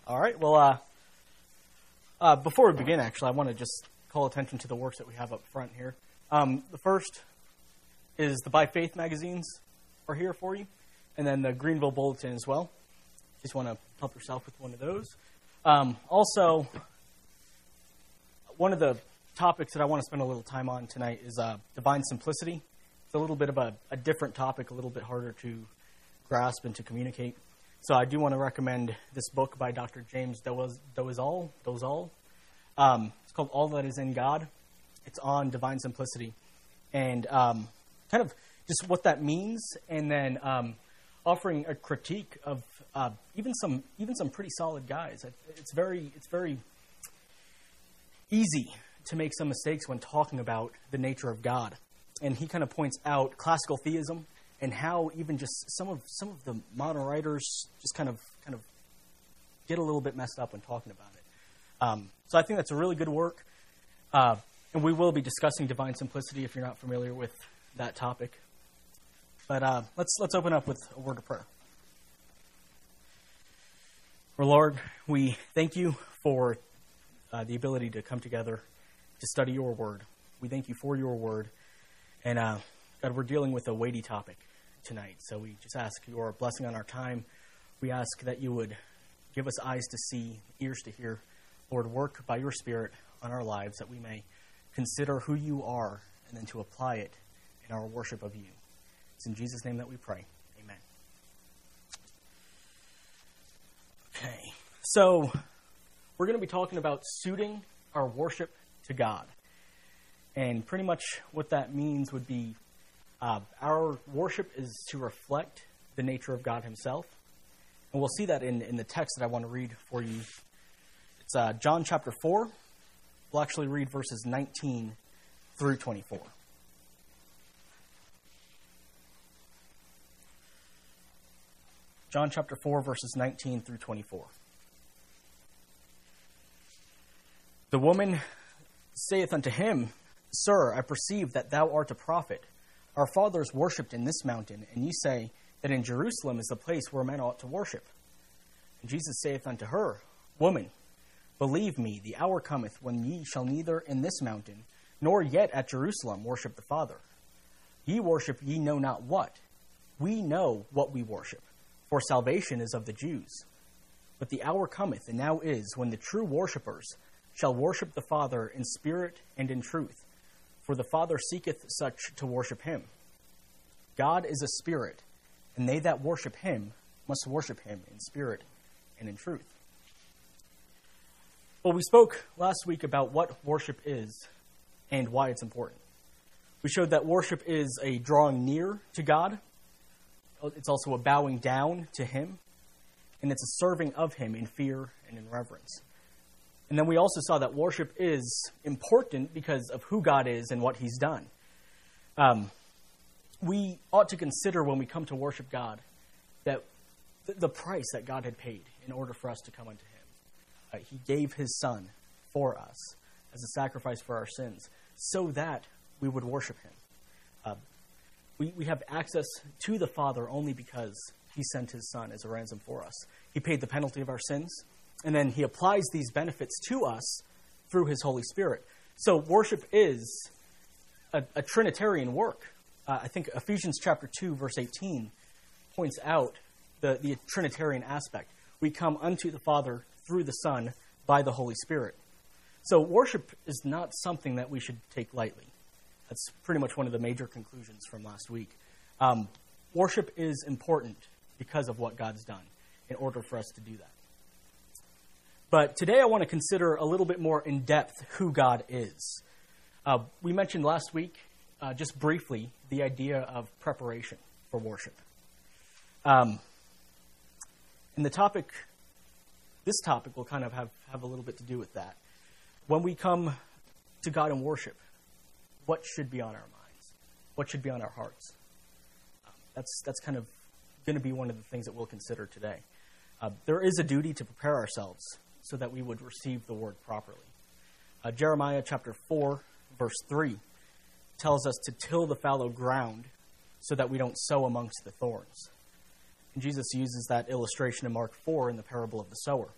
All right. Well, before we begin, actually, I want to just call attention to the works that we have up front here. The first is the By Faith magazines are here for you, and then the Greenville Bulletin as well. Just want to help yourself with one of those. Also, one of the topics that I want to spend a little time on tonight is divine simplicity. It's a little bit of a different topic, a little bit harder to grasp and to communicate. So I do want to recommend this book by Dr. James Dolezal. It's called All That Is in God. It's on divine simplicity and kind of just what that means, and then offering a critique of even some pretty solid guys. It's very easy to make some mistakes when talking about the nature of God, and he kind of points out classical theism and how even just some of the modern writers just kind of get a little bit messed up when talking about it. So I think that's a really good work, and we will be discussing divine simplicity if you're not familiar with that topic. But let's open up with a word of prayer. Our Lord, we thank you for the ability to come together to study your word. We thank you for your word. And God, we're dealing with a weighty topic tonight. So we just ask your blessing on our time. We ask that you would give us eyes to see, ears to hear. Lord, work by your Spirit on our lives that we may consider who you are and then to apply it in our worship of you. It's in Jesus' name that we pray. Amen. Okay, so we're going to be talking about suiting our worship to God. And pretty much what that means would be our worship is to reflect the nature of God himself. And we'll see that in the text that I want to read for you. It's John chapter 4. We'll actually read verses 19 through 24. John chapter 4, verses 19 through 24. The woman saith unto him, Sir, I perceive that thou art a prophet. Our fathers worshipped in this mountain, and ye say that in Jerusalem is the place where men ought to worship. And Jesus saith unto her, Woman, believe me, the hour cometh when ye shall neither in this mountain, nor yet at Jerusalem worship the Father. Ye worship ye know not what. We know what we worship, for salvation is of the Jews. But the hour cometh, and now is, when the true worshippers shall worship the Father in spirit and in truth. For the Father seeketh such to worship him. God is a spirit, and they that worship him must worship him in spirit and in truth. Well, we spoke last week about what worship is and why it's important. We showed that worship is a drawing near to God. It's also a bowing down to him, and it's a serving of him in fear and in reverence. And then we also saw that worship is important because of who God is and what he's done. We ought to consider when we come to worship God that the price that God had paid in order for us to come unto him. He gave his Son for us as a sacrifice for our sins so that we would worship him. We have access to the Father only because he sent his Son as a ransom for us. He paid the penalty of our sins, and then he applies these benefits to us through his Holy Spirit. So worship is a Trinitarian work. I think Ephesians chapter 2, verse 18 points out the Trinitarian aspect. We come unto the Father through the Son by the Holy Spirit. So worship is not something that we should take lightly. That's pretty much one of the major conclusions from last week. Worship is important because of what God's done in order for us to do that. But today I want to consider a little bit more in depth who God is. We mentioned last week, just briefly, the idea of preparation for worship. And this topic will kind of have a little bit to do with that. When we come to God in worship, what should be on our minds? What should be on our hearts? That's kind of going to be one of the things that we'll consider today. There is a duty to prepare ourselves so that we would receive the word properly. Jeremiah chapter 4, verse 3 tells us to till the fallow ground so that we don't sow amongst the thorns. And Jesus uses that illustration in Mark 4 in the parable of the sower.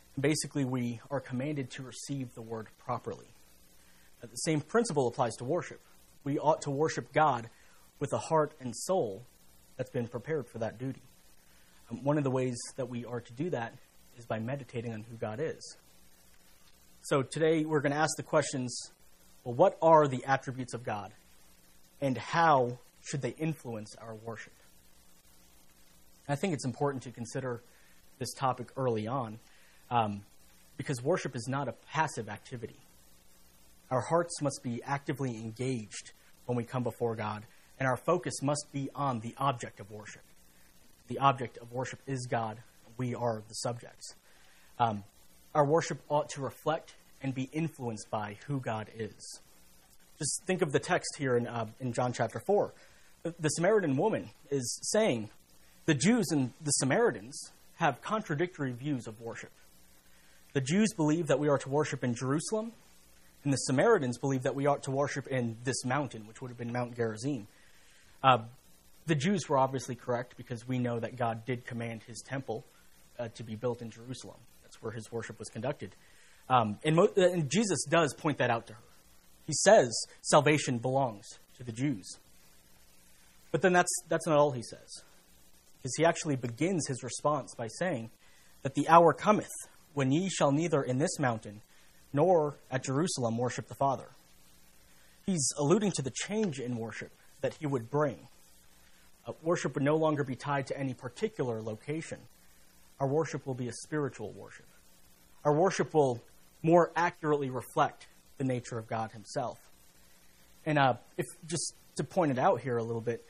Basically, we are commanded to receive the word properly. The same principle applies to worship. We ought to worship God with a heart and soul that's been prepared for that duty. One of the ways that we are to do that is by meditating on who God is. So today we're going to ask the questions, well, what are the attributes of God? And how should they influence our worship? I think it's important to consider this topic early on because worship is not a passive activity. Our hearts must be actively engaged when we come before God, and our focus must be on the object of worship. The object of worship is God. We are the subjects. Our worship ought to reflect and be influenced by who God is. Just think of the text here in John chapter 4. The Samaritan woman is saying the Jews and the Samaritans have contradictory views of worship. The Jews believe that we are to worship in Jerusalem, and the Samaritans believe that we ought to worship in this mountain, which would have been Mount Gerizim. The Jews were obviously correct because we know that God did command his temple to be built in Jerusalem. That's where his worship was conducted. And Jesus does point that out to her. He says salvation belongs to the Jews. But then that's not all he says. Because he actually begins his response by saying that the hour cometh when ye shall neither in this mountain nor at Jerusalem worship the Father. He's alluding to the change in worship that he would bring. Worship would no longer be tied to any particular location. Our worship will be a spiritual worship. Our worship will more accurately reflect the nature of God himself. And if just to point it out here a little bit,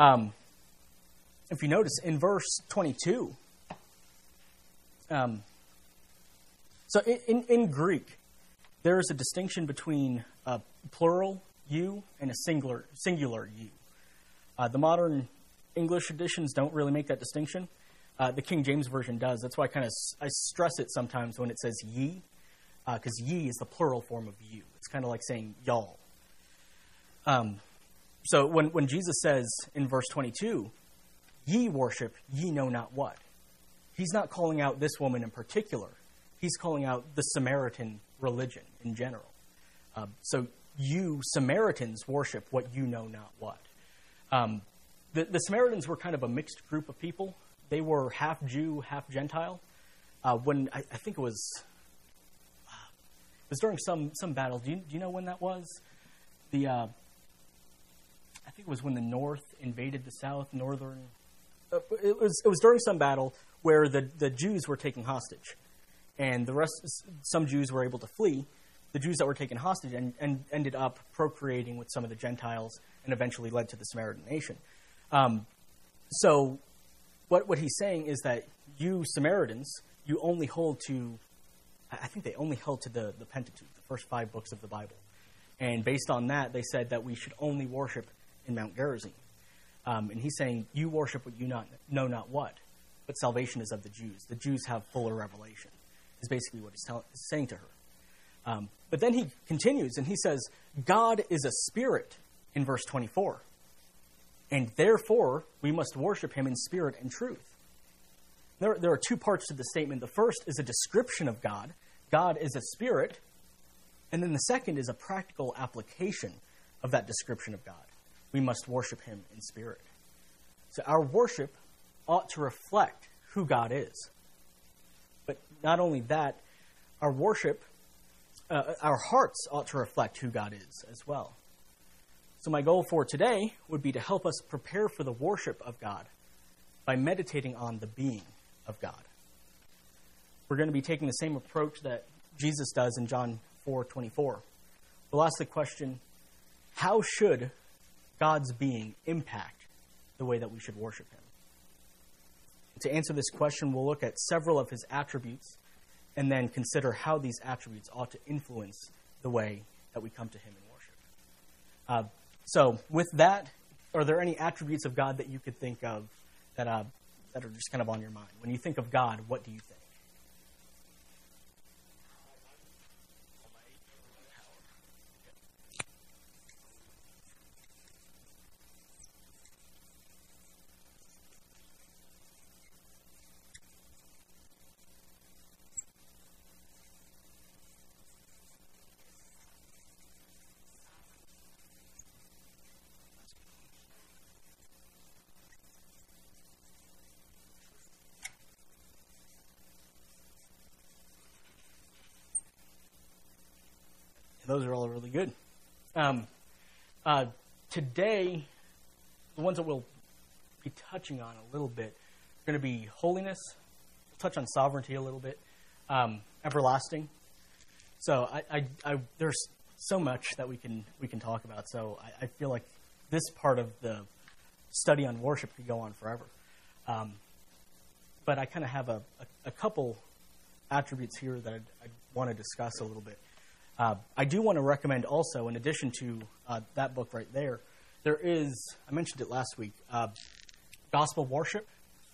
if you notice in verse 22, so in Greek, there is a distinction between a plural you and a singular you. The modern English editions don't really make that distinction. The King James Version does. That's why I stress it sometimes when it says ye, because ye is the plural form of you. It's kind of like saying y'all. So when Jesus says in verse 22, ye worship, ye know not what, he's not calling out this woman in particular. He's calling out the Samaritan religion in general. So you Samaritans worship what you know not what. The Samaritans were kind of a mixed group of people. They were half Jew, half Gentile. When I think it was during some battle. Do you know when that was? I think it was when the North invaded the South. It was during some battle where the Jews were taken hostage, and some Jews were able to flee. The Jews that were taken hostage and ended up procreating with some of the Gentiles, and eventually led to the Samaritan nation. So what he's saying is that you Samaritans, you only hold to, I think they only held to the Pentateuch, the first 5 books of the Bible. And based on that, they said that we should only worship in Mount Gerizim. And he's saying, you worship what you know not what, but salvation is of the Jews. The Jews have fuller revelation, is basically what he's saying to her. But then he continues, and he says, God is a spirit, in verse 24. And therefore, we must worship him in spirit and truth. There are 2 parts to the statement. The first is a description of God. God is a spirit. And then the second is a practical application of that description of God. We must worship him in spirit. So our worship ought to reflect who God is. But not only that, our worship, our hearts ought to reflect who God is as well. So my goal for today would be to help us prepare for the worship of God by meditating on the being of God. We're going to be taking the same approach that Jesus does in John 4:24. We'll ask the question, how should God's being impact the way that we should worship him? To answer this question, we'll look at several of his attributes and then consider how these attributes ought to influence the way that we come to him in worship. So with that, are there any attributes of God that you could think of that are just kind of on your mind? When you think of God, what do you think? Those are all really good. Today, the ones that we'll be touching on a little bit are going to be holiness. We'll touch on sovereignty a little bit. Everlasting. So there's so much that we can talk about. So I feel like this part of the study on worship could go on forever. But I kind of have a couple attributes here that I want to discuss a little bit. I do want to recommend also, in addition to that book right there, there is, I mentioned it last week, Gospel Worship.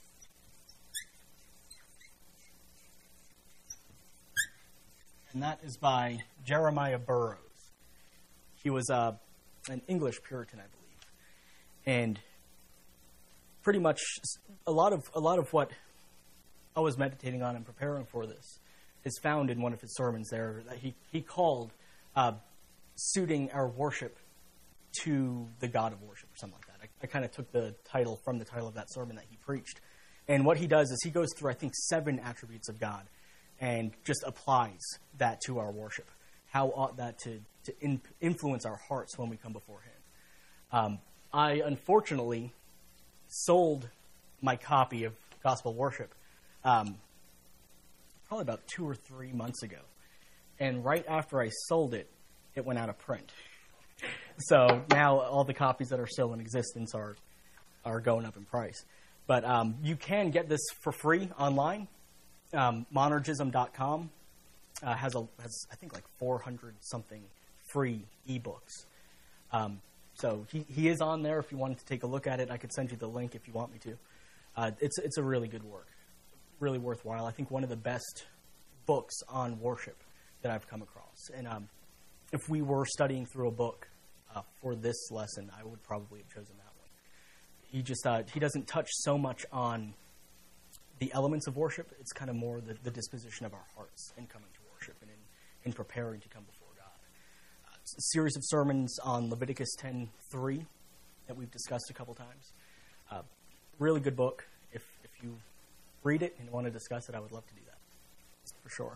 And that is by Jeremiah Burroughs. He was an English Puritan, I believe. And pretty much a lot of what I was meditating on and preparing for this is found in one of his sermons there that he called suiting our worship to the God of worship, or something like that. I kind of took the title from the title of that sermon that he preached. And what he does is he goes through, I think, 7 attributes of God and just applies that to our worship. How ought that to influence our hearts when we come before him? I, unfortunately, sold my copy of Gospel Worship probably about 2 or 3 months ago. And right after I sold it, it went out of print. So now all the copies that are still in existence are going up in price. But you can get this for free online. Monergism.com has I think like 400 something free ebooks. So he is on there. If you wanted to take a look at it, I could send you the link if you want me to. It's a really good work, really worthwhile. I think one of the best books on worship that I've come across. And if we were studying through a book for this lesson, I would probably have chosen that one. He doesn't touch so much on the elements of worship. It's kind of more the disposition of our hearts in coming to worship and in preparing to come before God. It's a series of sermons on Leviticus 10:3 that we've discussed a couple times. Really good book. If you read it and want to discuss it, I would love to do that, for sure.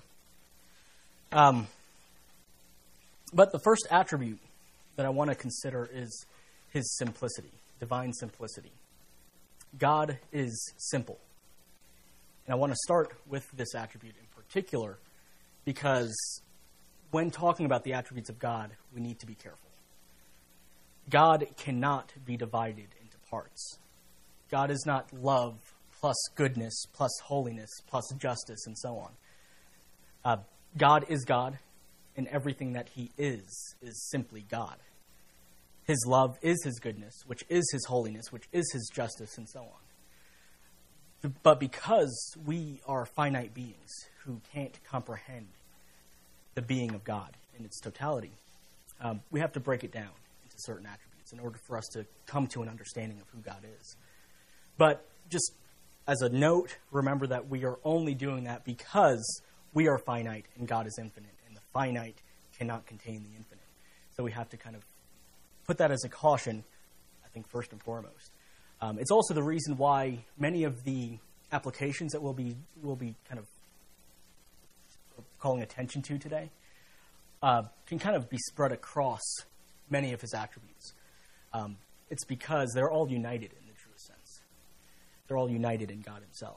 But the first attribute that I want to consider is his simplicity, divine simplicity. God is simple. And I want to start with this attribute in particular because when talking about the attributes of God, we need to be careful. God cannot be divided into parts. God is not love plus goodness plus holiness plus justice and so on. God is God, and everything that he is simply God. His love is his goodness, which is his holiness, which is his justice, and so on. But because we are finite beings who can't comprehend the being of God in its totality, we have to break it down into certain attributes in order for us to come to an understanding of who God is. But just as a note, remember that we are only doing that because we are finite and God is infinite, and the finite cannot contain the infinite. So we have to kind of put that as a caution, I think, first and foremost. It's also the reason why many of the applications that we'll be kind of calling attention to today can kind of be spread across many of his attributes. It's because they're all united in the truest sense. They're all united in God himself.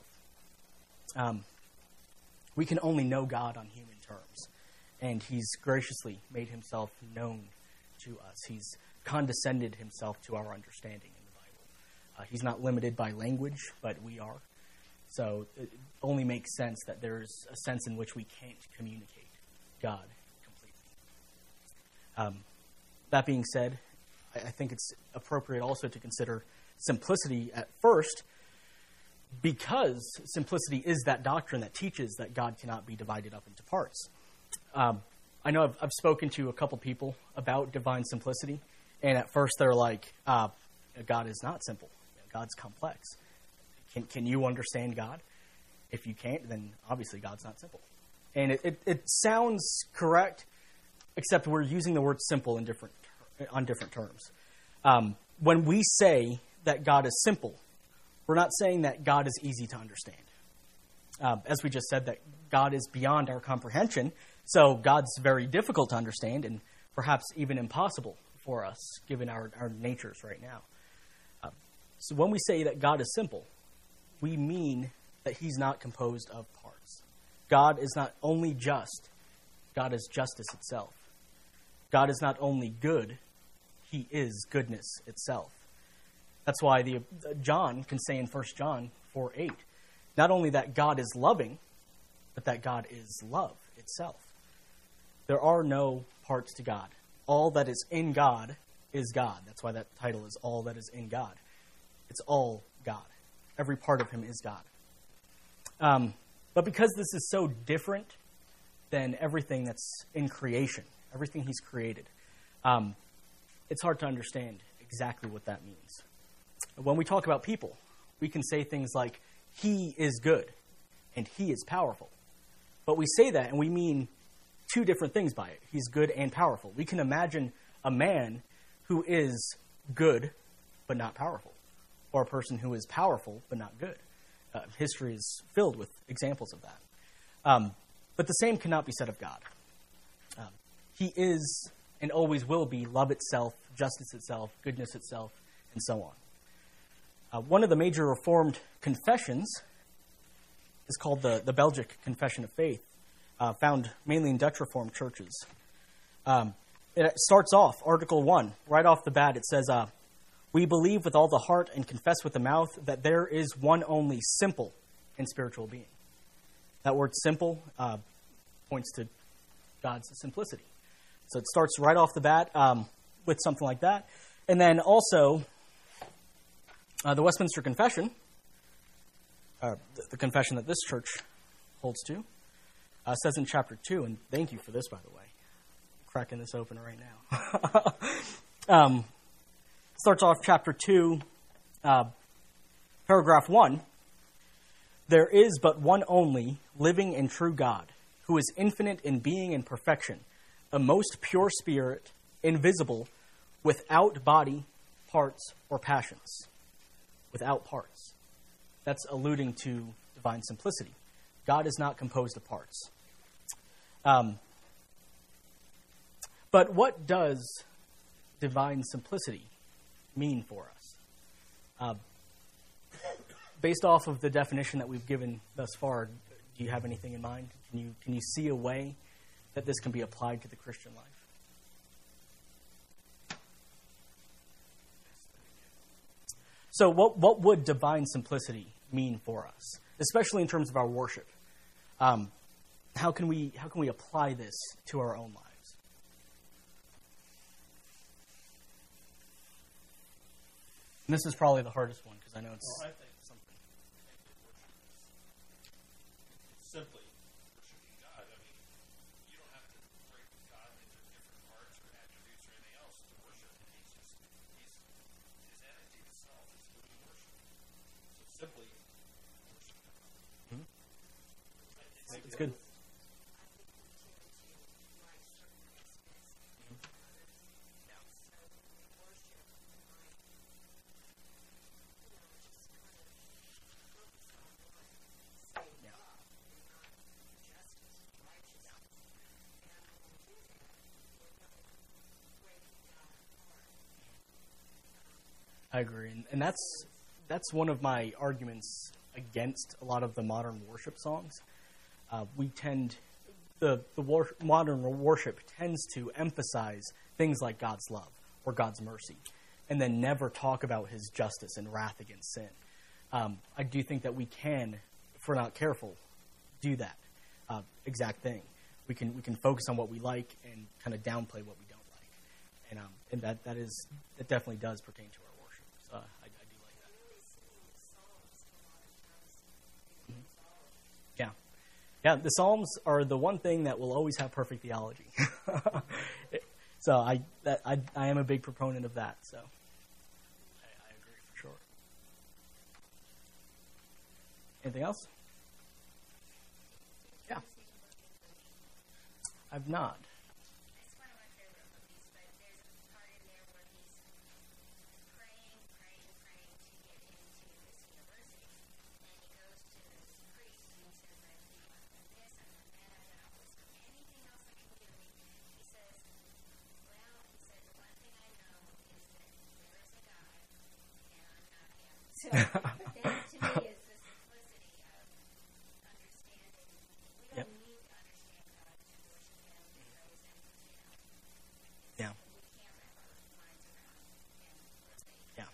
We can only know God on human terms, and he's graciously made himself known to us. He's condescended himself to our understanding in the Bible. He's not limited by language, but we are. So it only makes sense that there's a sense in which we can't communicate God completely. That being said, I think it's appropriate also to consider simplicity at first, because simplicity is that doctrine that teaches that God cannot be divided up into parts. I know I've spoken to a couple people about divine simplicity, and at first they're like, God is not simple. God's complex. Can you understand God? If you can't, then obviously God's not simple. And it sounds correct, except we're using the word simple on different terms. When we say that God is simple, we're not saying that God is easy to understand. As we just said, that God is beyond our comprehension, so God's very difficult to understand and perhaps even impossible for us, given our natures right now. So when we say that God is simple, we mean that he's not composed of parts. God is not only just, God is justice itself. God is not only good, he is goodness itself. That's why John can say in 1 John 4:8, not only that God is loving, but that God is love itself. There are no parts to God. All that is in God is God. That's why that title is All That Is in God. It's all God. Every part of him is God. But because this is so different than everything that's in creation, everything he's created, it's hard to understand exactly what that means. When we talk about people, we can say things like, he is good and he is powerful. But we say that and we mean two different things by it. He's good and powerful. We can imagine a man who is good but not powerful, or a person who is powerful but not good. History is filled with examples of that. But the same cannot be said of God. He is and always will be love itself, justice itself, goodness itself, and so on. One of the major Reformed confessions is called the Belgic Confession of Faith, found mainly in Dutch Reformed churches. It starts off, Article 1, right off the bat, it says, we believe with all the heart and confess with the mouth that there is one only simple and spiritual being. That word simple points to God's simplicity. So it starts right off the bat with something like that. And then also, the Westminster Confession, the confession that this church holds to, says in chapter 2, and thank you for this, by the way. I'm cracking this open right now. Starts off chapter 2, paragraph 1. There is but one only, living and true God, who is infinite in being and perfection, a most pure spirit, invisible, without body, parts, or passions. Without parts. That's alluding to divine simplicity. God is not composed of parts. But what does divine simplicity mean for us? Based off of the definition that we've given thus far, do you have anything in mind? Can you see a way that this can be applied to the Christian life? So what would divine simplicity mean for us, especially in terms of our worship? How can we apply this to our own lives? And this is probably the hardest one because I know it's something. Simply worshiping God. I mean, you don't have to break God into different parts or attributes or anything else to worship. His entity itself is who we worship. So simply worship God. It's good. I agree, and that's one of my arguments against a lot of the modern worship songs. Modern worship tends to emphasize things like God's love or God's mercy, and then never talk about his justice and wrath against sin. I do think that we can, if we're not careful, do that exact thing. We can focus on what we like and kind of downplay what we don't like, and that definitely does pertain to our worship. So I do like that. Yeah. The Psalms are the one thing that will always have perfect theology. So I am a big proponent of that. So I agree for sure. Anything else? Yeah. I've not. It's one of my favorite movies, but there's a part in there where he's praying to get into this university. And he goes to this priest and he says, So, but that to me is the simplicity of understanding. We don't Yep. need to understand God to worship Him and praise Him. Yeah. We can't wrap our minds around Him or say, Yeah.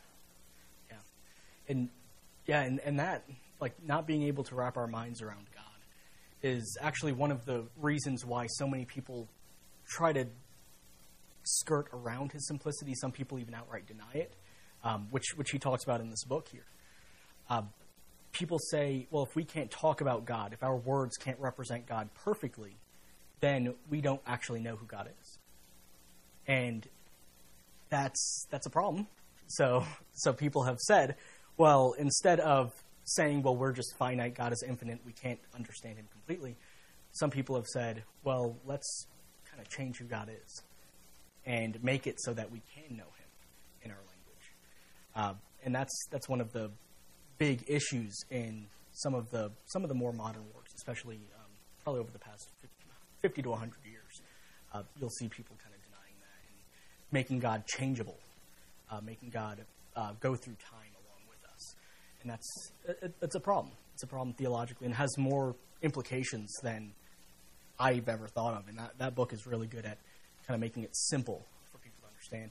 And that, like, not being able to wrap our minds around God is actually one of the reasons why so many people try to skirt around his simplicity. Some people even outright deny it, which he talks about in this book here. People say, well, if we can't talk about God, if our words can't represent God perfectly, then we don't actually know who God is. And that's a problem. So people have said, well, instead of saying, well, we're just finite, God is infinite, we can't understand him completely, some people have said, well, let's kind of change who God is and make it so that we can know him in our language. And that's one of the big issues in some of the more modern works, especially probably over the past 50 to 100 years. You'll see people kind of denying that and making God changeable, making God go through time along with us. And that's a problem. It's a problem theologically and has more implications than I've ever thought of. And that book is really good at kind of making it simple for people to understand.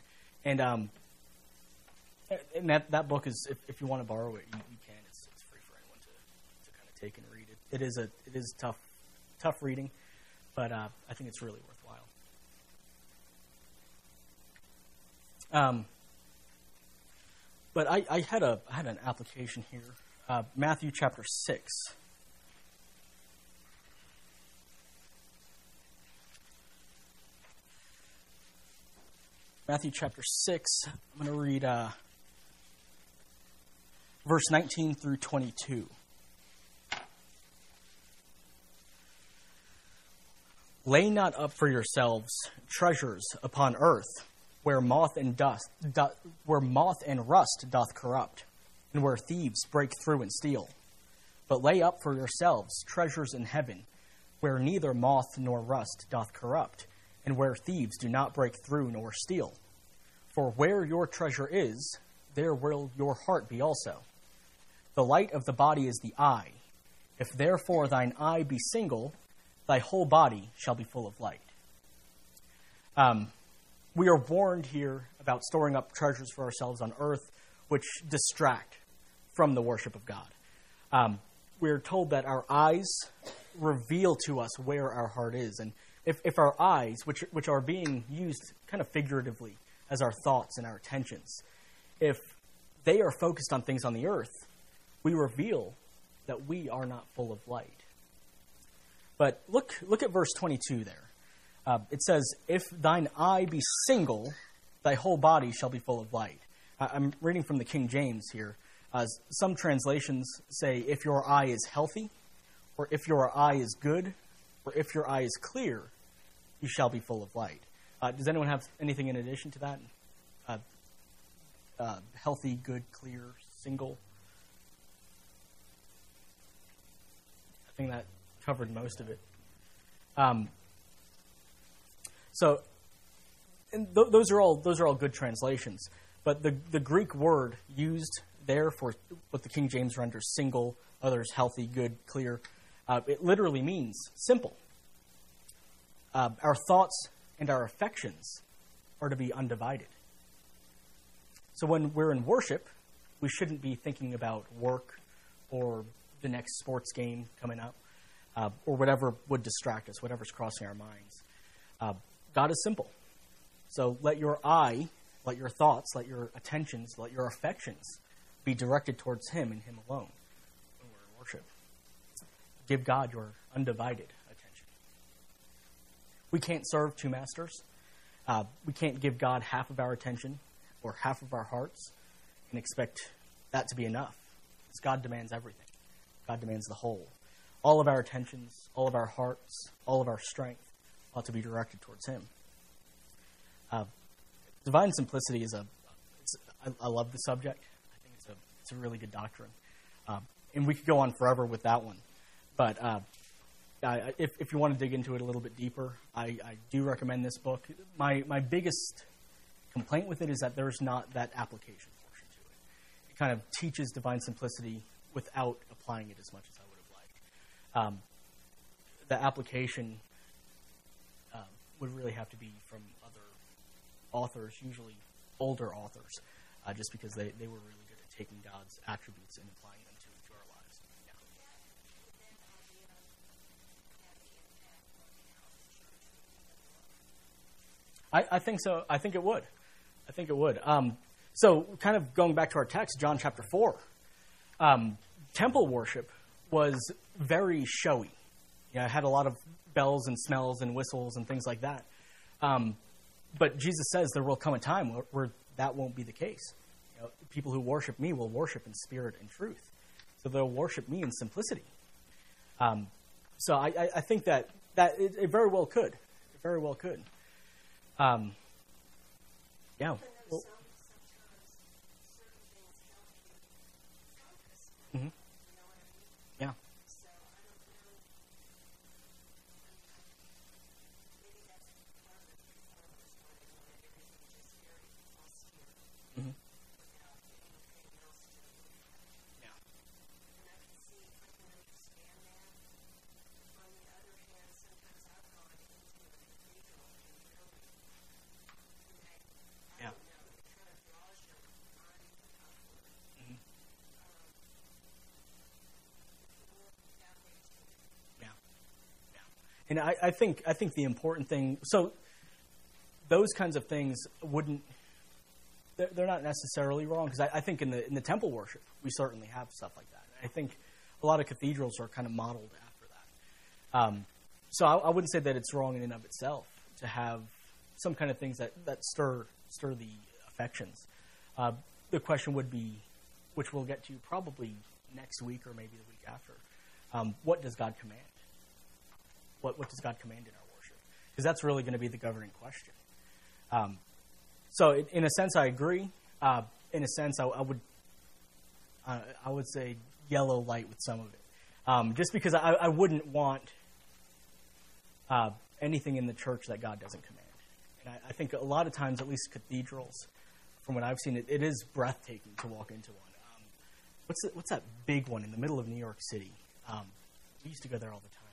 And that book is, if you want to borrow it, you can. It's free for anyone to kind of take and read it. It is tough reading, but I think it's really worthwhile. But I had an application here, Matthew chapter 6. Matthew chapter 6. I'm going to read verse 19 through 22. Lay not up for yourselves treasures upon earth, where moth and rust doth corrupt, and where thieves break through and steal. But lay up for yourselves treasures in heaven, where neither moth nor rust doth corrupt, and where thieves do not break through nor steal. For where your treasure is, there will your heart be also. The light of the body is the eye. If therefore thine eye be single, thy whole body shall be full of light. We are warned here about storing up treasures for ourselves on earth, which distract from the worship of God. We're told that our eyes reveal to us where our heart is. And if our eyes, which are being used kind of figuratively as our thoughts and our attentions, if they are focused on things on the earth, we reveal that we are not full of light. But look at verse 22 there. It says, if thine eye be single, thy whole body shall be full of light. I'm reading from the King James here. Some translations say, if your eye is healthy, or if your eye is good, or if your eye is clear, you shall be full of light. Does anyone have anything in addition to that? Healthy, good, clear, single? I think that covered most of it. Those are all good translations. But the Greek word used there for what the King James renders single, others healthy, good, clear, it literally means simple. Our thoughts and our affections are to be undivided. So when we're in worship, we shouldn't be thinking about work or the next sports game coming up, or whatever would distract us, whatever's crossing our minds. God is simple. So let your eye, let your thoughts, let your attentions, let your affections be directed towards him and him alone when we're in worship. Give God your undivided attention. We can't serve two masters. We can't give God half of our attention or half of our hearts and expect that to be enough. Because God demands everything. God demands the whole. All of our attentions, all of our hearts, all of our strength ought to be directed towards him. Divine simplicity is I love the subject. I think it's a really good doctrine. And we could go on forever with that one. But if you want to dig into it a little bit deeper, I do recommend this book. My biggest complaint with it is that there's not that application portion to kind of teaches divine simplicity without applying it as much as I would have liked. The application would really have to be from other authors, usually older authors, just because they were really good at taking God's attributes and applying them to our lives. Yeah. I think so. I think it would. So kind of going back to our text, John chapter 4, temple worship was very showy. It had a lot of bells and smells and whistles and things like that. But Jesus says there will come a time where that won't be the case. People who worship me will worship in spirit and truth. So they'll worship me in simplicity. So I think that it very well could. It very well could. Yeah. Well, mm-hmm. Yeah. Mm-hmm. And I think the important thing, so those kinds of things they're not necessarily wrong, because I think in the temple worship, we certainly have stuff like that. I think a lot of cathedrals are kind of modeled after that. So I wouldn't say that it's wrong in and of itself to have some kind of things that stir the affections. The question would be, which we'll get to probably next week or maybe the week after, what does God command? What does God command in our worship? Because that's really going to be the governing question. So in a sense, I agree. In a sense, I would say yellow light with some of it, just because I wouldn't want anything in the church that God doesn't command. And I think a lot of times, at least cathedrals, from what I've seen, it is breathtaking to walk into one. What's that big one in the middle of New York City? We used to go there all the time.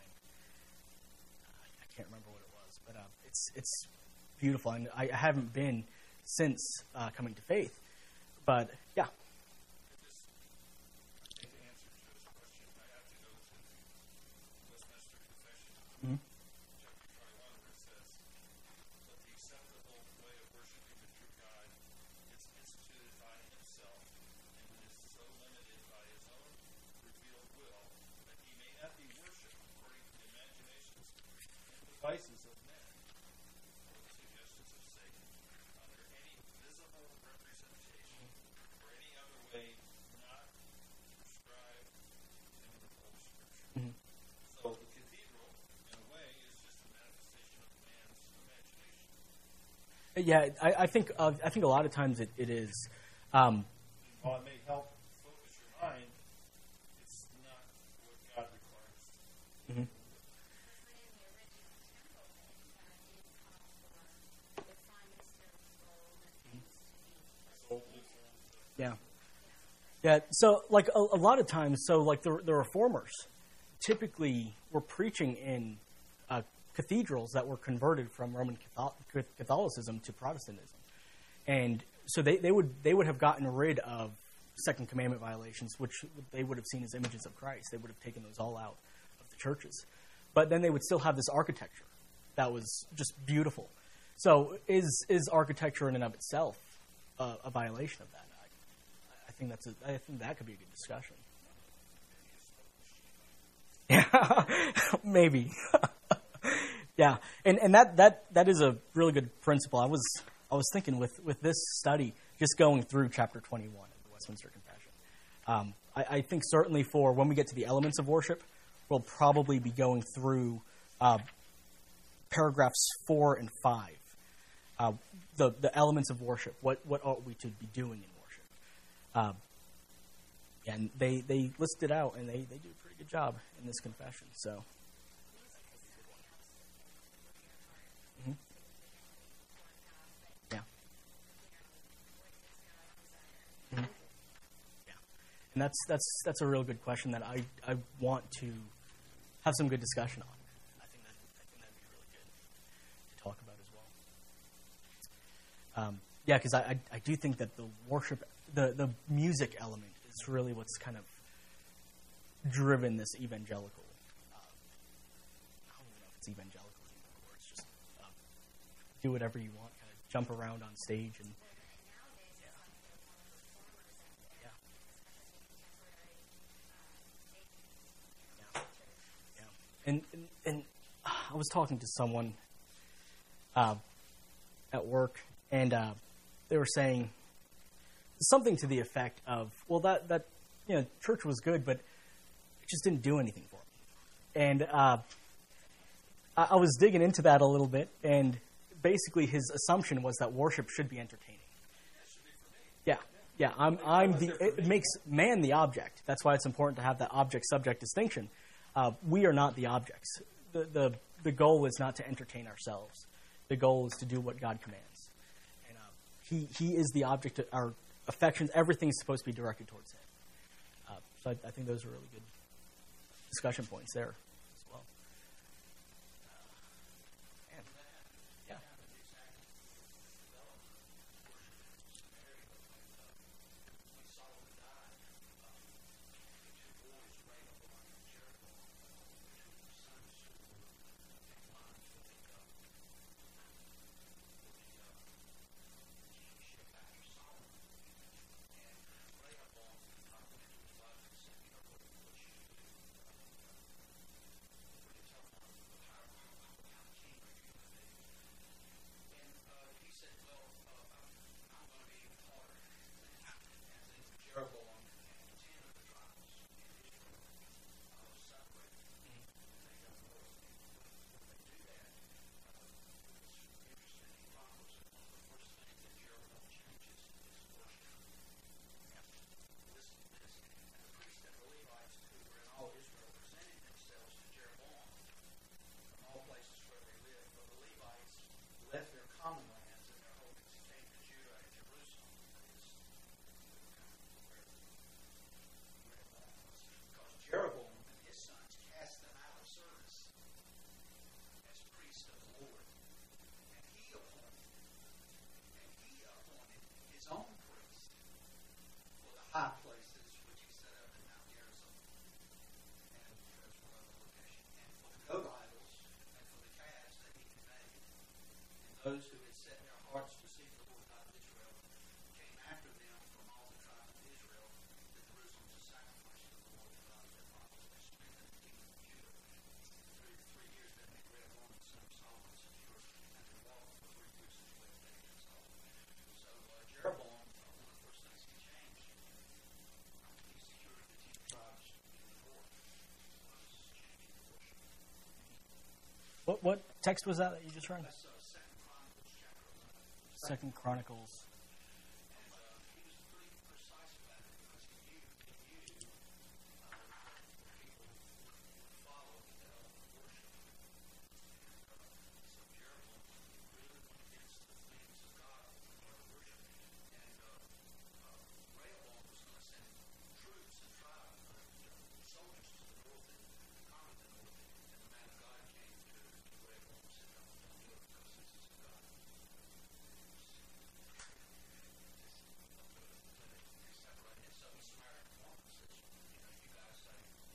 I can't remember what it was, but it's beautiful, and I haven't been since coming to faith. But yeah. In answer to his question, I have to go to Westminster Confession, Mm-hmm. chapter 21, where it says, "But the acceptable way of worshiping the true God is instituted by Himself, and is so limited by His own revealed will that He may not be worshipped according to the imaginations and devices of men, or the suggestions of Satan, under any visible representation or any other way not prescribed in the Holy Scripture." Mm-hmm. So the cathedral, in a way, is just a manifestation of man's imagination. Yeah, I think a lot of times it is. While it may help focus your mind, it's not what God requires. Mm-hmm. But in the original temple, it did call for the finest of gold and things to be Yeah. Yeah. So, like a lot of times, the reformers typically were preaching in cathedrals that were converted from Roman Catholicism to Protestantism, and so they would have gotten rid of Second Commandment violations, which they would have seen as images of Christ. They would have taken those all out of the churches, but then they would still have this architecture that was just beautiful. So, is architecture in and of itself a violation of that? I think that could be a good discussion. Yeah, maybe. Yeah, and that is a really good principle. I was thinking with this study, just going through chapter 21 of the Westminster Confession. I think certainly for when we get to the elements of worship, we'll probably be going through paragraphs 4 and 5. The elements of worship. What ought we to be doing in worship? And they list it out, and they do a pretty good job in this confession. So. Mm-hmm. Yeah. Mm-hmm. And that's a real good question that I want to have some good discussion on. I think that'd be really good to talk about as well. Yeah, because I do think that the worship, the music element is really what's kind of driven this evangelical. I don't even know if it's evangelical anymore, where it's just do whatever you want, kind of jump around on stage and. Nowadays, it's like they're more performers out there, Yeah. especially contemporary Yeah. And I was talking to someone at work, and they were saying something to the effect of, well, that church was good, but it just didn't do anything for me. And I was digging into that a little bit, and basically his assumption was that worship should be entertaining. Yeah. It makes man the object. That's why it's important to have that object-subject distinction. We are not the objects. The goal is not to entertain ourselves. The goal is to do what God commands. And He is the object of our affections. Everything's supposed to be directed towards Him. So I think those are really good discussion points there as well. Yeah. high places which he set up in Mount Gerizim, and there's one other location, and for the goat idols and for the calves that he had made. And those who had set their hearts to seek the Lord God of Israel came after them from all the tribes of Israel to Jerusalem to sacrifice to the Lord God of their fathers. They strengthened the kingdom of Judah. Through 3 years that they Rehoboam the son of Solomon secured, and they walked for 3 years since they had David and Solomon. So Jeroboam, one of the first things he changed, he secured the 10 tribes in the north, was changing the worship. What text was that you just read? That's 2 Chronicles chapter 11. Second Chronicles. And he was pretty precise about it because he knew the people would follow worship. So Jeroboam really went against the things of God with regard to worship. And Rehoboam was going to send troops and soldiers to the north and conquer the north. And the man of God came to Rehoboam and said, don't do it because this is of God. So he swear one and says, you guys say,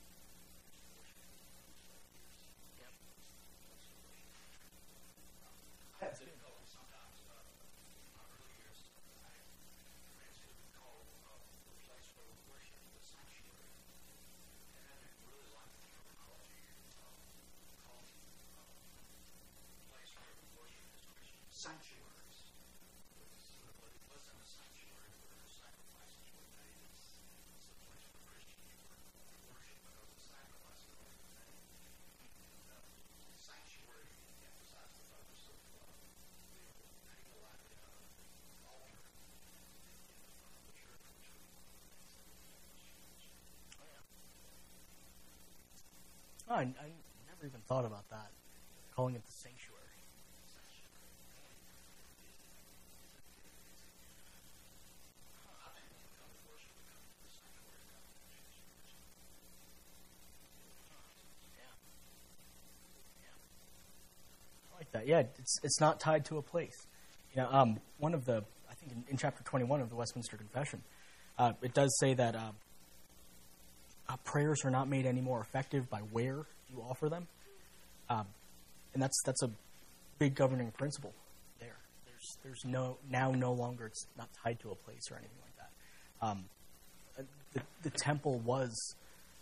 I have difficulty sometimes. In my early years, I had friends who would call the place where we worship the sanctuary. And I didn't really like the terminology calling the place where we worship as Christians sanctuaries. But it wasn't a sanctuary where sacrifices were made. It's a place where Christians were worship because the sacrifices were made. And sanctuary emphasized the purpose of the people like the altar in the front of the church, which we Oh, I never even thought about that. Calling it the sanctuary. I think when we come to worship, we come to the sanctuary of God. that. Yeah, it's not tied to a place. You know, I think in chapter 21 of the Westminster Confession, it does say that prayers are not made any more effective by where you offer them, and that's a big governing principle there. There's no longer, it's not tied to a place or anything like that. The temple was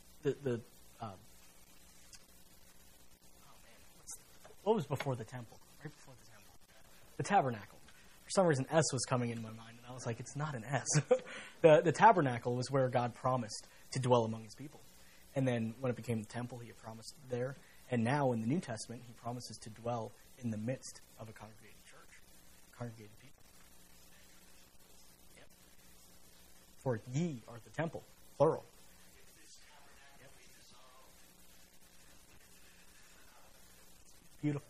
what was before the temple? Right before the temple, the tabernacle. For some reason, S was coming into my mind, and I was like, it's not an S. The tabernacle was where God promised to dwell among his people. And then when it became the temple, he had promised there. And now in the New Testament, he promises to dwell in the midst of a congregated church, congregated people. Yep. For ye are the temple, plural. Yep. Beautiful.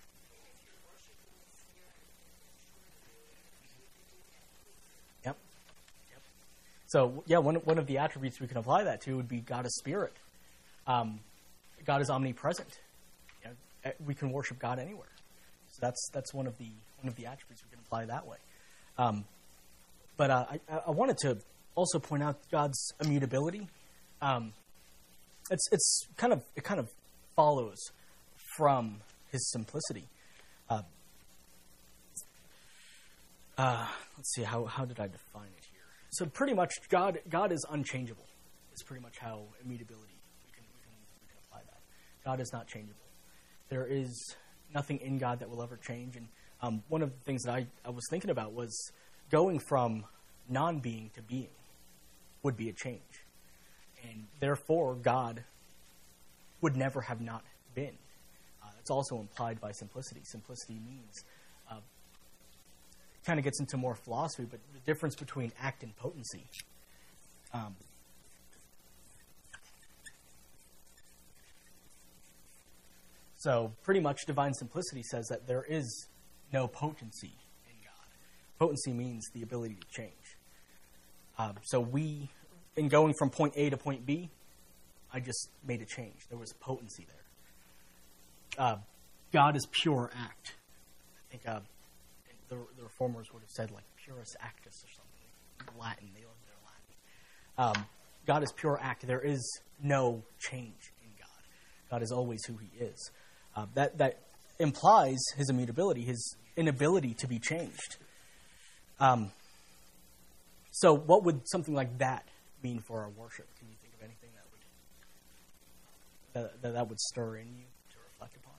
Yep. Yep. So, yeah, one of the attributes we can apply that to would be God is spirit. God is omnipresent. You know, we can worship God anywhere. So that's one of the attributes we can apply that way. But I wanted to also point out God's immutability. It kind of follows from his simplicity. Let's see, how did I define it here? So pretty much God is unchangeable. Is pretty much how immutability we can apply that. God is not changeable. There is nothing in God that will ever change. And one of the things that I was thinking about was going from non-being to being would be a change. And therefore, God would never have not been. It's also implied by simplicity. Simplicity means, kind of gets into more philosophy, but the difference between act and potency. So pretty much divine simplicity says that there is no potency in God. Potency means the ability to change. So in going from point A to point B, I just made a change. There was potency there. God is pure act. I think the reformers would have said like purus actus or something. Latin, they love their Latin. God is pure act. There is no change in God. God is always who he is. That implies his immutability, his inability to be changed. So what would something like that mean for our worship? Can you think of anything that would stir in you to reflect upon?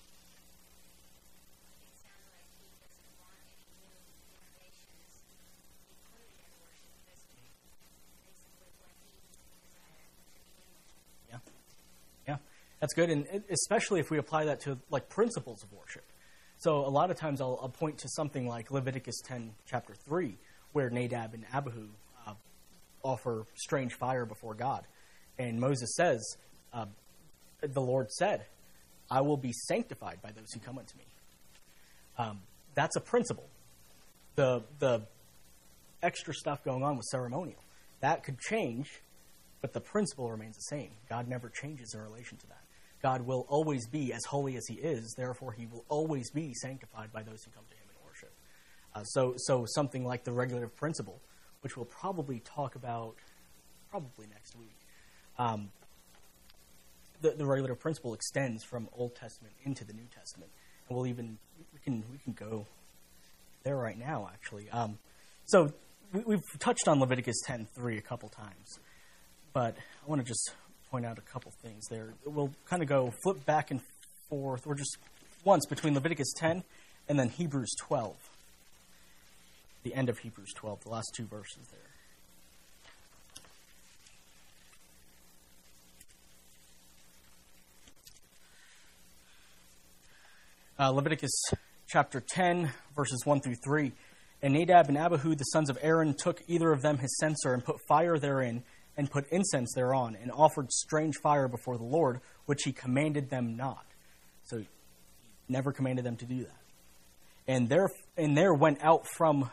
It sounds like he doesn't want any new innovations included in worship. That's basically what he desired to begin with. Yeah, that's good, and especially if we apply that to like principles of worship. So a lot of times I'll point to something like Leviticus 10, chapter 3, where Nadab and Abihu offer strange fire before God. And Moses says, the Lord said, I will be sanctified by those who come unto me. That's a principle. The extra stuff going on was ceremonial. That could change, but the principle remains the same. God never changes in relation to that. God will always be as holy as he is, therefore he will always be sanctified by those who come to him in worship. So something like the regulative principle, which we'll probably talk about next week. The regulative principle extends from Old Testament into the New Testament, and we can go there right now. Actually, so we've touched on Leviticus 10:3 a couple times, but I want to just point out a couple things there. We'll kind of go flip back and forth, or just once between Leviticus 10 and then Hebrews 12. The end of Hebrews 12, the last two verses there. Leviticus chapter 10, verses 1 through 3. And Nadab and Abihu, the sons of Aaron, took either of them his censer and put fire therein, and put incense thereon, and offered strange fire before the Lord, which he commanded them not. So he never commanded them to do that. And there went out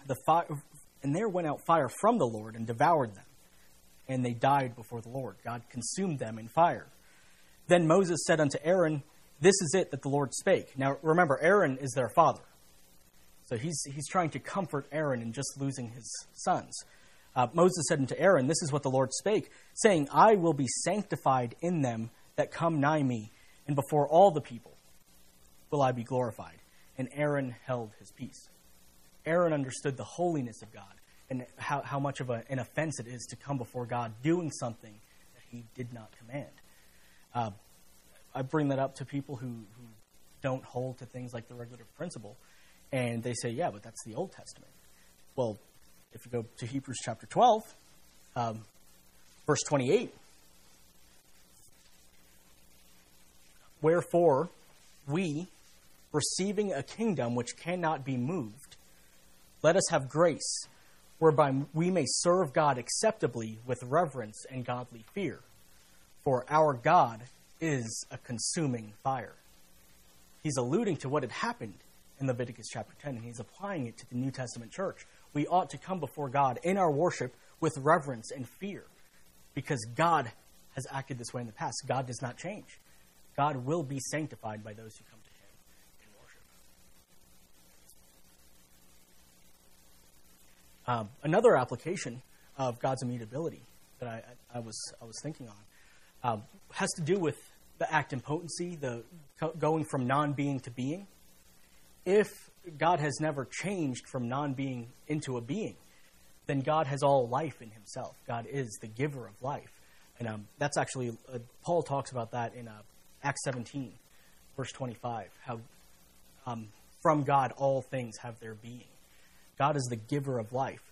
fire from the Lord and devoured them, and they died before the Lord. God consumed them in fire. Then Moses said unto Aaron, this is it that the Lord spake. Now, remember, Aaron is their father. So he's trying to comfort Aaron in just losing his sons. Moses said unto Aaron, this is what the Lord spake, saying, I will be sanctified in them that come nigh me, and before all the people will I be glorified. And Aaron held his peace. Aaron understood the holiness of God and how much of an offense it is to come before God doing something that he did not command. I bring that up to people who don't hold to things like the regulative principle, and they say, yeah, but that's the Old Testament. Well, if you go to Hebrews chapter 12, verse 28, wherefore we, receiving a kingdom which cannot be moved, let us have grace, whereby we may serve God acceptably with reverence and godly fear. For our God is a consuming fire. He's alluding to what had happened in Leviticus chapter 10, and he's applying it to the New Testament church. We ought to come before God in our worship with reverence and fear, because God has acted this way in the past. God does not change. God will be sanctified by those who come to him in worship. Another application of God's immutability that I was thinking on has to do with the act impotency, the going from non-being to being. If God has never changed from non-being into a being, then God has all life in himself. God is the giver of life. And that's actually, Paul talks about that in Acts 17, verse 25, how from God all things have their being. God is the giver of life.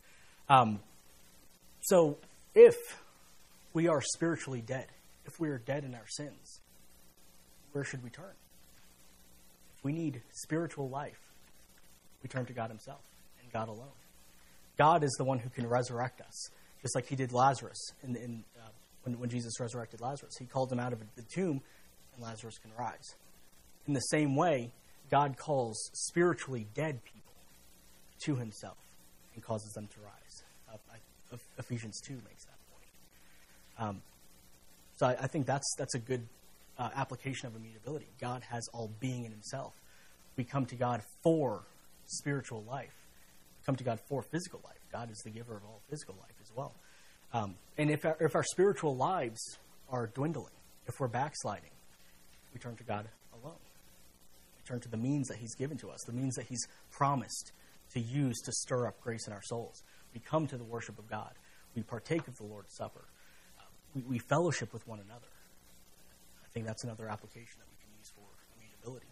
So if we are spiritually dead, if we are dead in our sins, where should we turn? If we need spiritual life, we turn to God himself and God alone. God is the one who can resurrect us, just like he did Lazarus when Jesus resurrected Lazarus. He called him out of the tomb, and Lazarus can rise. In the same way, God calls spiritually dead people to himself and causes them to rise. Ephesians 2 makes that point. So I think that's a good application of immutability. God has all being in himself. We come to God for spiritual life. We come to God for physical life. God is the giver of all physical life as well. And if our spiritual lives are dwindling, if we're backsliding, we turn to God alone. We turn to the means that he's given to us, the means that he's promised to use to stir up grace in our souls. We come to the worship of God. We partake of the Lord's Supper. We fellowship with one another. I think that's another application that we can use for immutability.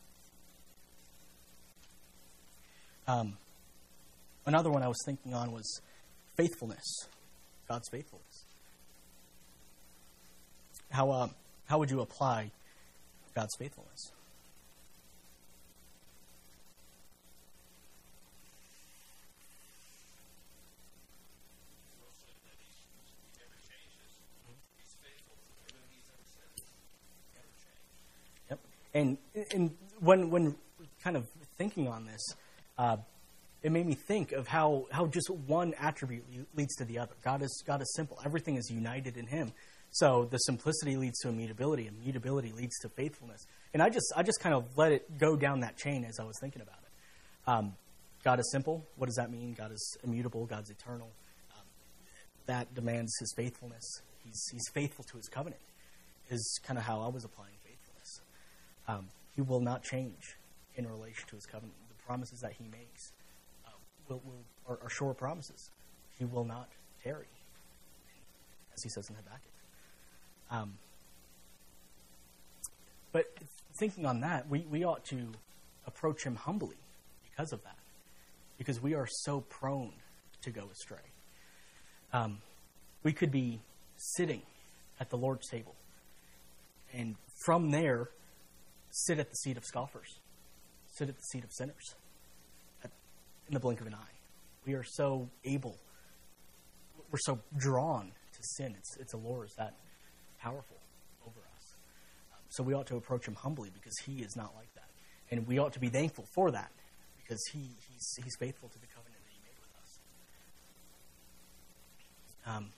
Another one I was thinking on was faithfulness, God's faithfulness. How would you apply God's faithfulness? Yep. And when kind of thinking on this, it made me think of how just one attribute leads to the other. God is simple. Everything is united in him. So the simplicity leads to immutability. Immutability leads to faithfulness. And I just kind of let it go down that chain as I was thinking about it. God is simple. What does that mean? God is immutable. God's eternal. That demands his faithfulness. He's faithful to his covenant, is kind of how I was applying faithfulness. He will not change in relation to his covenant. The promises that he makes are sure promises. He will not tarry, as he says in Habakkuk. But thinking on that, we ought to approach him humbly because of that, because we are so prone to go astray. We could be sitting at the Lord's table, and from there, sit at the seat of scoffers, sit at the seat of sinners, in the blink of an eye. We are so able, we're so drawn to sin. It's a lure that powerful over us. So we ought to approach him humbly because he is not like that. And we ought to be thankful for that because he's faithful to the covenant that he made with us.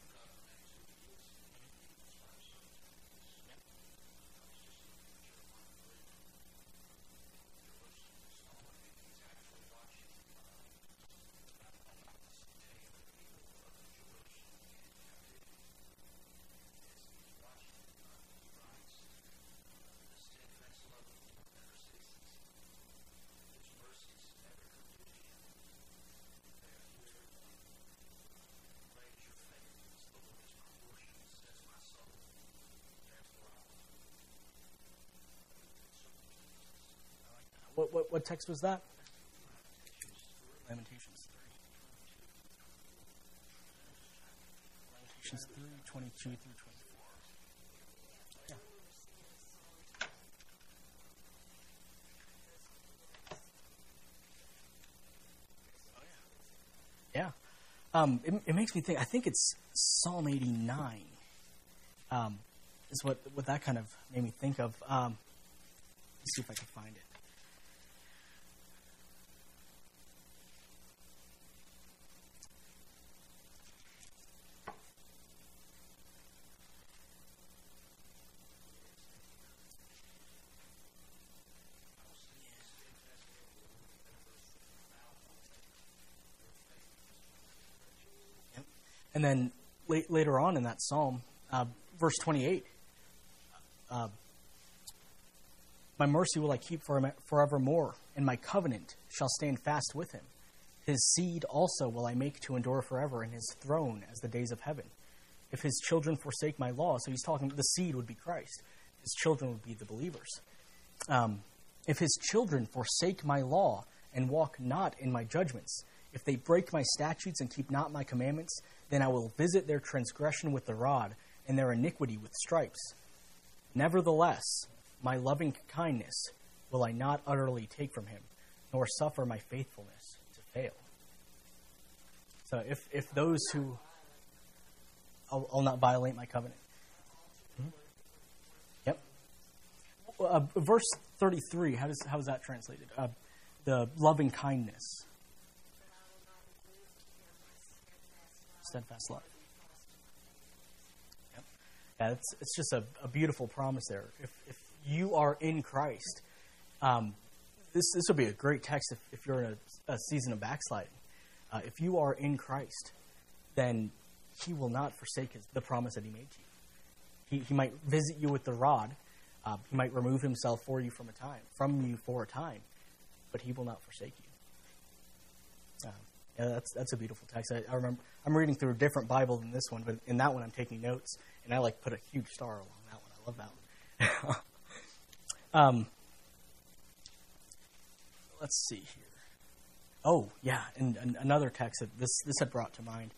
What text was that? Lamentations 3. Lamentations 3, 22 through 24. Yeah. Yeah. It makes me think, I think it's Psalm 89 is what that kind of made me think of. Let's see if I can find it. And then later on in that psalm, verse 28, my mercy will I keep forevermore, and my covenant shall stand fast with him. His seed also will I make to endure forever, and his throne as the days of heaven. If his children forsake my law, so he's talking, the seed would be Christ. His children would be the believers. If his children forsake my law and walk not in my judgments, if they break my statutes and keep not my commandments, then I will visit their transgression with the rod and their iniquity with stripes. Nevertheless, my loving kindness will I not utterly take from him, nor suffer my faithfulness to fail. So if those who... I'll not violate my covenant. Mm-hmm. Yep. Verse 33, how is that translated? The loving kindness. Steadfast love. Yep. Yeah, it's just a beautiful promise there. If you are in Christ, this would be a great text if you're in a season of backsliding. If you are in Christ, then he will not forsake the promise that he made to you. He might visit you with the rod. He might remove himself from you for a time, but he will not forsake you. Yeah, that's a beautiful text. I remember I'm reading through a different Bible than this one, but in that one I'm taking notes, and I put a huge star along that one. I love that one. Let's see here. Oh yeah, and another text that this had brought to mind.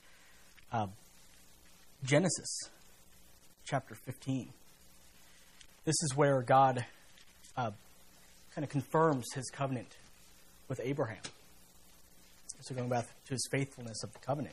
Genesis chapter 15. This is where God kind of confirms his covenant with Abraham. So going back to his faithfulness of the covenant.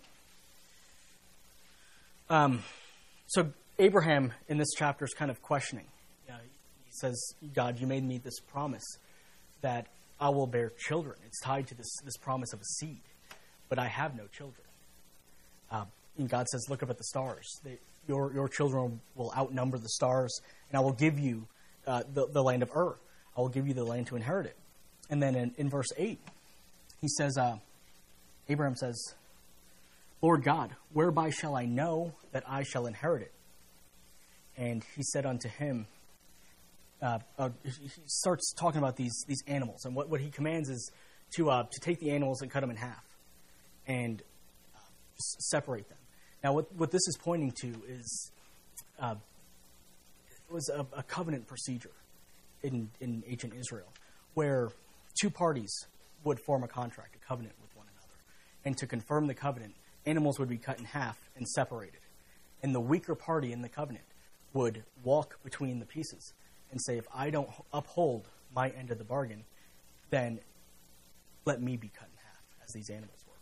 So Abraham in this chapter is kind of questioning. He says, God, you made me this promise that I will bear children. It's tied to this promise of a seed, but I have no children. And God says, look up at the stars. Your children will outnumber the stars, and I will give you the land of Ur. I will give you the land to inherit it. And then in verse 8, he says, Abraham says, Lord God, whereby shall I know that I shall inherit it? And he said unto him, he starts talking about these animals. And what he commands is to take the animals and cut them in half and separate them. Now, what this is pointing to is it was a covenant procedure in ancient Israel where two parties would form a contract, a covenant with one another. And to confirm the covenant, animals would be cut in half and separated. And the weaker party in the covenant would walk between the pieces and say, if I don't uphold my end of the bargain, then let me be cut in half, as these animals were.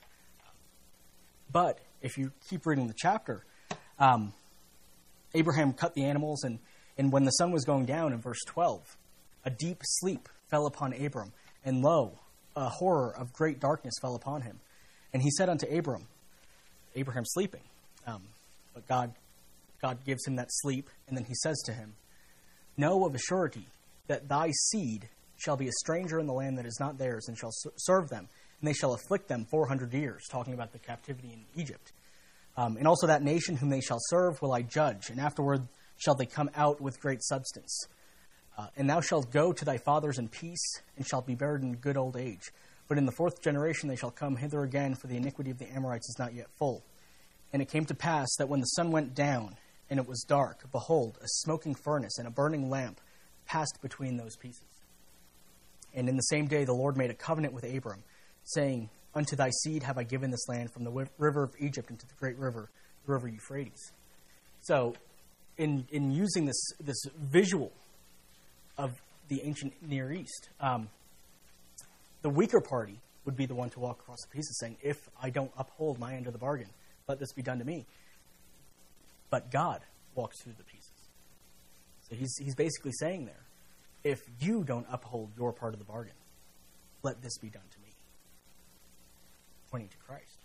But if you keep reading the chapter, Abraham cut the animals, and when the sun was going down, in verse 12, a deep sleep fell upon Abram, and lo, a horror of great darkness fell upon him. And he said unto Abraham sleeping, but God gives him that sleep, and then he says to him, know of a surety that thy seed shall be a stranger in the land that is not theirs, and shall serve them, and they shall afflict them 400 years, talking about the captivity in Egypt. And also that nation whom they shall serve will I judge, and afterward shall they come out with great substance. And thou shalt go to thy fathers in peace, and shalt be buried in good old age. But in the fourth generation they shall come hither again, for the iniquity of the Amorites is not yet full. And it came to pass that when the sun went down, and it was dark, behold, a smoking furnace and a burning lamp passed between those pieces. And in the same day the Lord made a covenant with Abram, saying, Unto thy seed have I given this land from the river of Egypt into the great river, the river Euphrates. So in using this visual of the ancient Near East, the weaker party would be the one to walk across the pieces saying, if I don't uphold my end of the bargain, let this be done to me. But God walks through the pieces. So he's basically saying there, if you don't uphold your part of the bargain, let this be done to me. Pointing to Christ.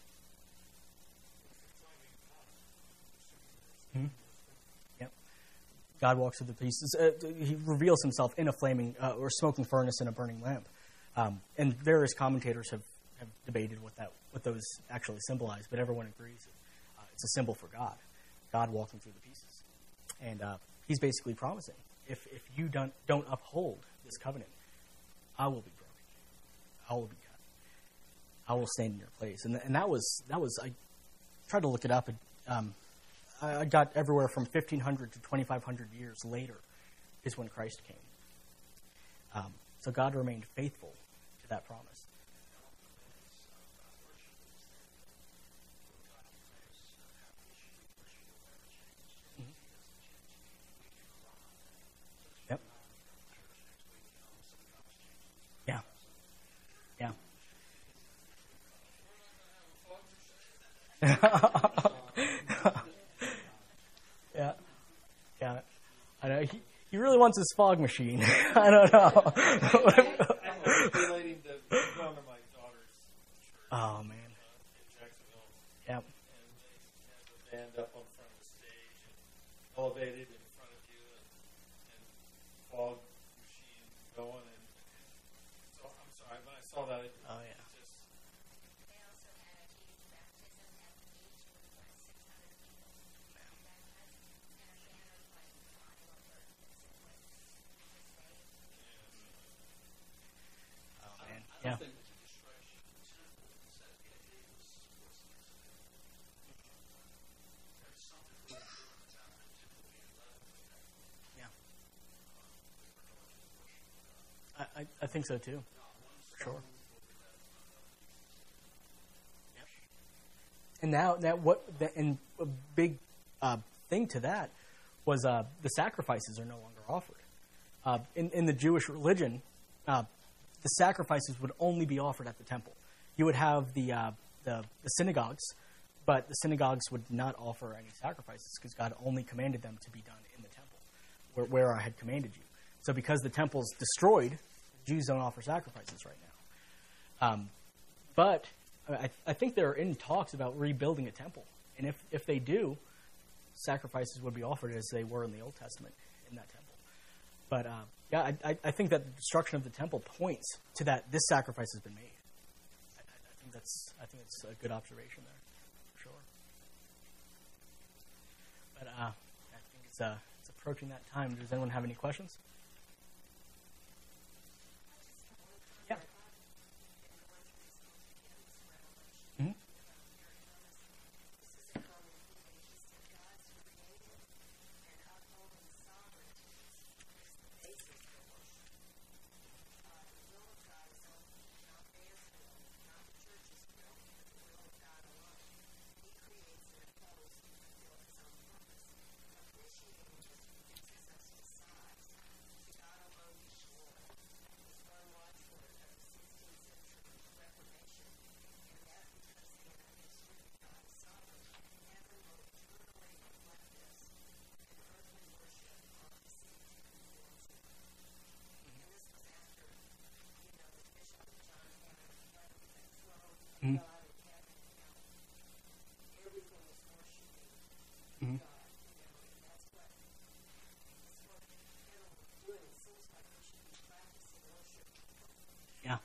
Hmm? Yep. God walks through the pieces. He reveals himself in a flaming or smoking furnace in a burning lamp. And various commentators have debated what those actually symbolize, but everyone agrees it's a symbol for God walking through the pieces. And he's basically promising, if you don't uphold this covenant, I will be broken. I will be cut. I will stand in your place. And that was I tried to look it up. I got everywhere from 1,500 to 2,500 years later is when Christ came. So God remained faithful to that promise. Yep. Yeah. Yeah. Yeah. Yeah. I know. He really wants his fog machine. I don't know. I'm relating to going to my daughter's church. Oh, man. In Jacksonville. Yep. And they have the band up on front of the stage and elevated in front of you and fog machine going. And so I'm sorry, when I saw that, it Oh, yeah. just They also had a huge baptism at the beach with like 600 people baptized, and a banner flying over that said, "What is saved?" Oh, man. I Yeah. don't think it's a distraction. The temple said the idea was there's something really important about the temple being leveled at that point. Yeah. With regard to the worship of God. I think so, too. Not one For sure. stone will be left unturned. And and a big thing to that was the sacrifices are no longer offered. In the Jewish religion, the sacrifices would only be offered at the temple. You would have the synagogues, but the synagogues would not offer any sacrifices because God only commanded them to be done in the temple, where I had commanded you. So because the temple's destroyed, Jews don't offer sacrifices right now. But I think they're in talks about rebuilding a temple. And if they do, sacrifices would be offered as they were in the Old Testament in that temple. But yeah, I think that the destruction of the temple points to that this sacrifice has been made. I think that's a good observation there, for sure. But I think it's approaching that time. Does anyone have any questions? Yeah. Mm-hmm. Yeah.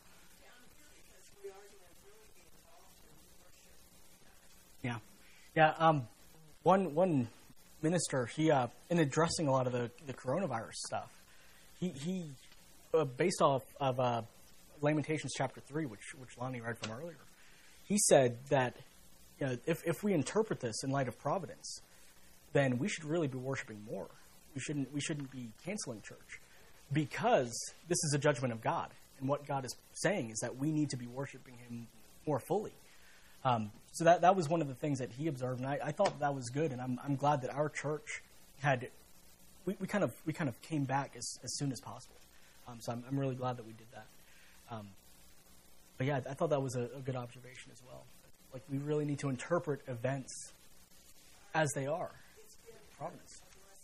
Yeah. Yeah. One minister, he in addressing a lot of the coronavirus stuff, he based off of Lamentations chapter 3, which Lonnie read from earlier, he said that if we interpret this in light of providence, then we should really be worshiping more. We shouldn't be canceling church, because this is a judgment of God, and what God is saying is that we need to be worshiping him more fully. So that was one of the things that he observed, and I thought that was good, and I'm glad that our church had we kind of came back as soon as possible. So I'm really glad that we did that. But yeah, I thought that was a good observation as well. Like, we really need to interpret events as they are. Providence.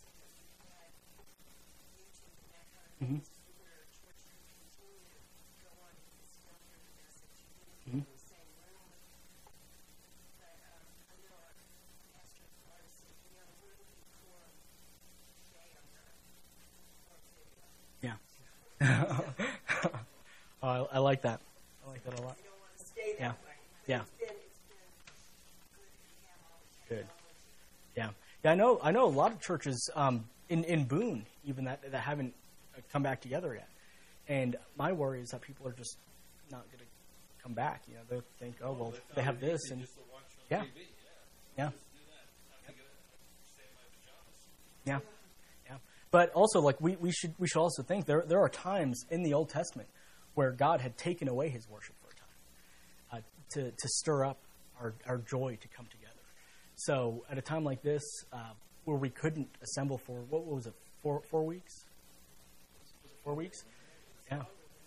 Mm-hmm. Mm-hmm. Yeah. Oh, I like that. I like that a lot. Yeah. Yeah. Good. Yeah. Yeah. I know a lot of churches in Boone even that haven't come back together yet. And my worry is that people are just not going to come back. You know, they'll think, oh well, they have this, and yeah. Yeah. Yeah. Yeah. But also, like, we should also think there are times in the Old Testament where God had taken away his worship for a time to stir up our joy to come together. So at a time like this, where we couldn't assemble for, what was it, 4 weeks? Was it 4 weeks? Yeah.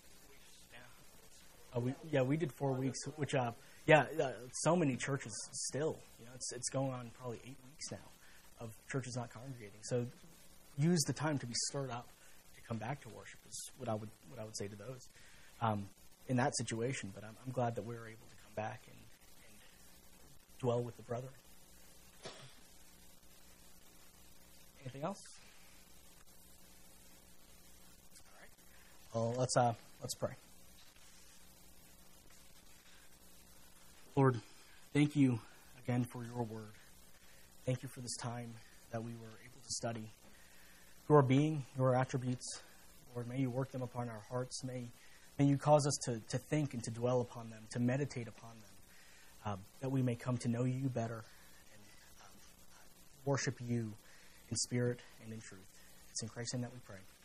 We did 4 weeks, which so many churches still, you know, it's going on probably 8 weeks now of churches not congregating. So use the time to be stirred up to come back to worship is what I would say to those in that situation. But I'm glad that we were able to come back and dwell with the brethren. Anything else? All right. Well, let's pray. Lord, thank you again for your word. Thank you for this time that we were able to study your being, your attributes. Lord, may you work them upon our hearts. May you cause us to think and to dwell upon them, to meditate upon them, that we may come to know you better and worship you in spirit and in truth. It's in Christ's name that we pray.